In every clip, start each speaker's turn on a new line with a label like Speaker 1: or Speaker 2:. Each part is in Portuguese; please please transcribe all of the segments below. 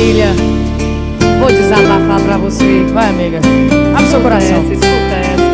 Speaker 1: família. Vou desabafar pra você. Vai, amiga, abre seu coração.
Speaker 2: Escuta essa.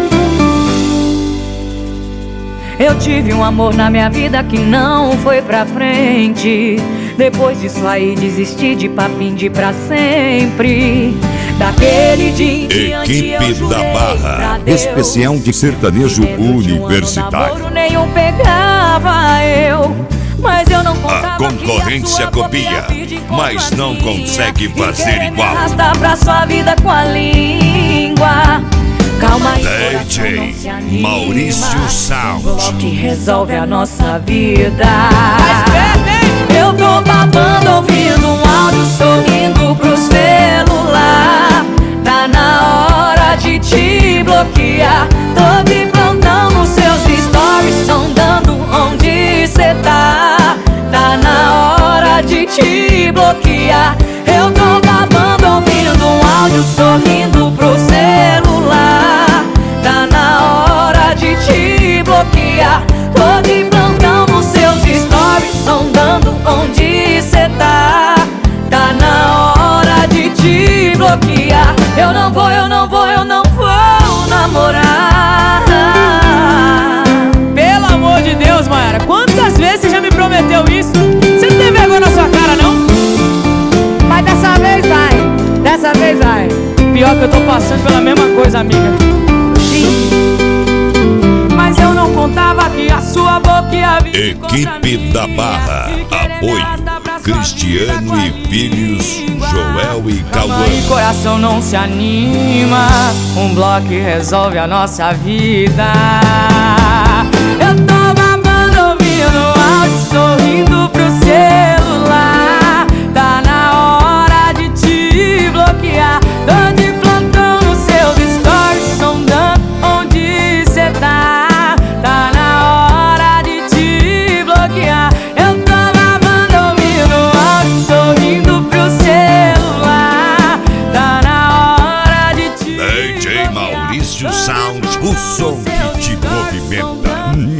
Speaker 3: Eu tive um amor na minha vida que não foi pra frente. Depois disso aí desisti de papinho de pra sempre. Daquele dia em diante eu
Speaker 4: Equipe da
Speaker 3: jurei
Speaker 4: Barra,
Speaker 3: pra Deus,
Speaker 4: especial de sertanejo
Speaker 3: que menos de um ano
Speaker 4: universitário.
Speaker 3: namoro nenhum pegava eu. Mas eu não contava
Speaker 4: A concorrência
Speaker 3: que a sua
Speaker 4: copia,
Speaker 3: finge como
Speaker 4: mas
Speaker 3: a
Speaker 4: não
Speaker 3: minha,
Speaker 4: consegue
Speaker 3: e
Speaker 4: fazer
Speaker 3: querer me
Speaker 4: igual.
Speaker 3: arrastar pra sua vida com a língua. Calma aí, coração,
Speaker 4: DJ
Speaker 3: não se anima.
Speaker 4: Maurício Sound.
Speaker 3: Que resolve a nossa vida.
Speaker 2: Tá esperto, hein?
Speaker 3: Eu tô babando, ouvindo um áudio, sorrindo pro celular. Tá na hora de te bloquear. Tô de plantão nos seus stories, sondando onde cê tá. Tá na hora de te bloquear. Eu tô babando, ouvindo um áudio, sorrindo pro celular. Tá na hora de te bloquear. Tô de plantão nos seus stories, sondando onde cê tá. Tá na hora de te bloquear. Eu não vou, eu não vou, eu não vou namorar.
Speaker 2: Pelo amor de Deus, Mayara, quantas vezes você já me prometeu isso? Você não tem vergonha na sua cara, não?
Speaker 1: Mas dessa vez vai, dessa vez vai.
Speaker 2: Pior que eu tô passando pela mesma coisa, amiga. Mas eu não contava que a sua boca ia vir contra
Speaker 4: Equipe
Speaker 2: mim.
Speaker 4: da Barra,
Speaker 2: E querer me
Speaker 4: apoio
Speaker 2: arrastar pra sua
Speaker 4: Cristiano
Speaker 2: vida
Speaker 4: e
Speaker 2: com a
Speaker 4: Filhos,
Speaker 2: língua.
Speaker 4: Joel e
Speaker 2: Calma
Speaker 4: Cauã.
Speaker 2: aí, coração, não se anima. Um bloco resolve a nossa vida. Eu tô babando, ouvindo áudio, sorrindo pro celular. Tá na hora de te bloquear. Tô de plantão nos seus stories, sondando onde cê tá. Tá na hora de te bloquear. Eu tô babando, ouvindo áudio, sorrindo pro celular. Tá na hora de te
Speaker 4: DJ Maurício Sound, o som que te movimenta.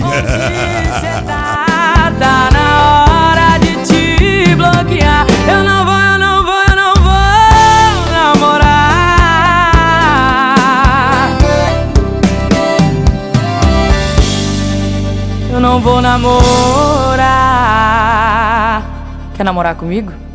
Speaker 2: Tá na hora de te bloquear. Eu não vou, eu não vou, eu não vou namorar. Eu não vou namorar. Quer namorar comigo?